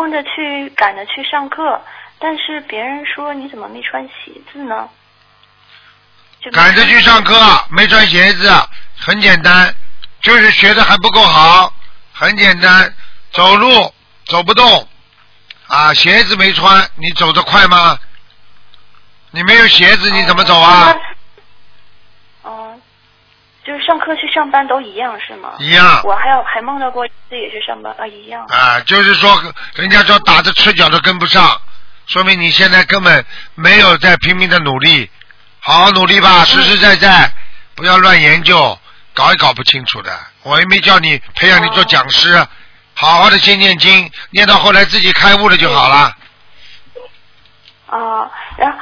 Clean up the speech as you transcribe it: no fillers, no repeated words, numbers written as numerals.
忙着赶着去上课，但是别人说你怎么没穿鞋子呢？ 赶着去上课没穿鞋子，很简单，就是学的还不够好，很简单，走路走不动啊，鞋子没穿，你走得快吗？你没有鞋子你怎么走啊？ 就是上课去上班都一样是吗？ 一样。 我还梦到过自己去上班啊，一样。 啊，就是说人家说打着赤脚都跟不上，说明你现在根本没有在拼命的努力，好好努力吧，实实在在，不要乱研究，搞也搞不清楚的。我也没叫你培养你做讲师，好好的先念经，念到后来自己开悟了就好了。 然后